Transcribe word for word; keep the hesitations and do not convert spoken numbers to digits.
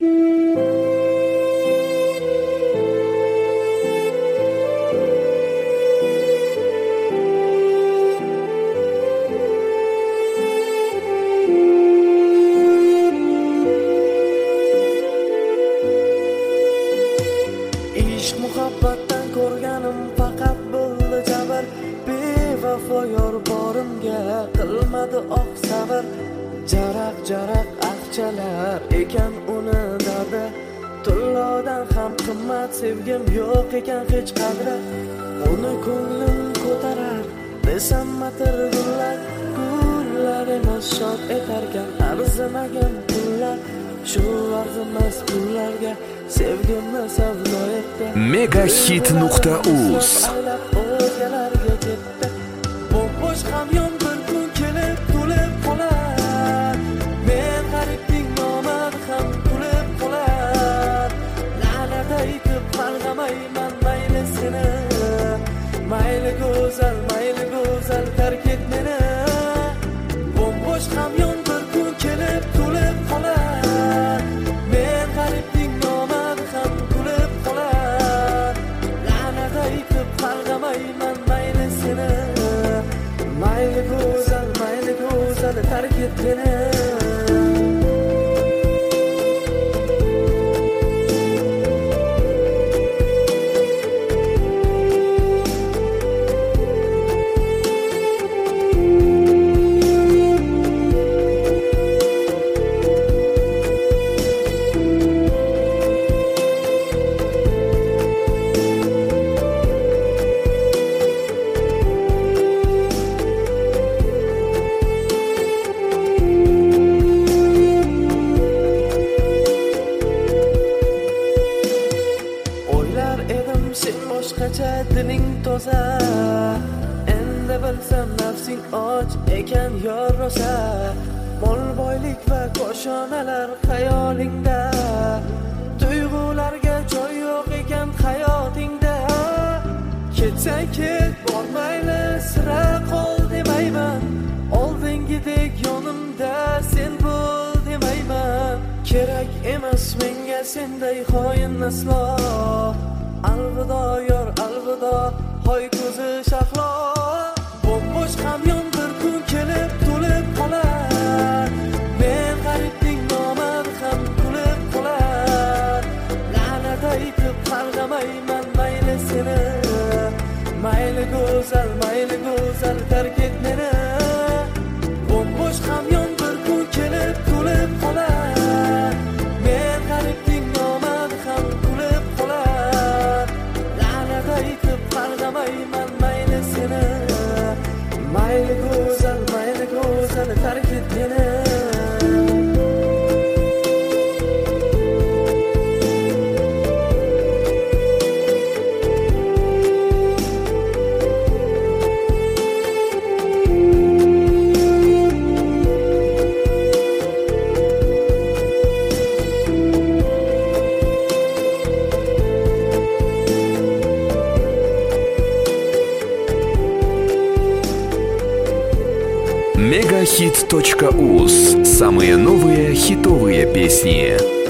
Ishq muhabbatdan ko'rganim faqat bo'ldi jabr, bevafo yor borimga qilmadi oq sabr. Jaraq jaraq aqchalar ekan uni dardi, tullodan ham qimmat sevgim yo'q ekan hech qadri. Uni ko'nglim ko'tarar desam matir gullar, gullar emas shod etarkan arzimagan pullar. Shu arzimas pullarga sevgimni savdo etdi. megahit nuqta uz o'zgalarga ketdi. Bo'sh kamyon bir kun kelib to'lib qolar, men g'aribning nomad ham kulib qolar. La'nat aytib qarg'amayman mayli seni, mayli go'zal mayli go'zal tark et meni. Bo'sh kamyon bir kun kelib to'lib qolar, men g'aribning nomad ham kulib qolar. La'nat aytib qarg'amayman mayli seni, mayli go'zal mayli go'zal tark et meni. Sen boshqacha diling toza, endi bilsam nafsing och ekan yor rosa. Mol boylik va koshonalar xayolingda, tuyg'ularga joy yo'q ekan hayotingda. Ketsang ket bormayli sira qol demayman, oldingidek yonimda sen bo'l demayman. Kerak emas menga senday xoin aslo. Alvido yor alvido hoy ko'zi shahlo. Bo'sh kamyon bir kun kelib to'lib qolar, men g'aribning nomad ham kulib qolar. La'nat aytib qarg'amayman mayli seni, mayli go'zal mayli go'zal tark et meni. Bo'sh kamyon bir kun kelib to'lib qolar, men g'aribning nomad ham kulib qolar. La'nat aytib qarg'amayman mayli seni, mayli go'zal mayli go'zal tark et meni. мегахит точка уз. Самые новые хитовые песни.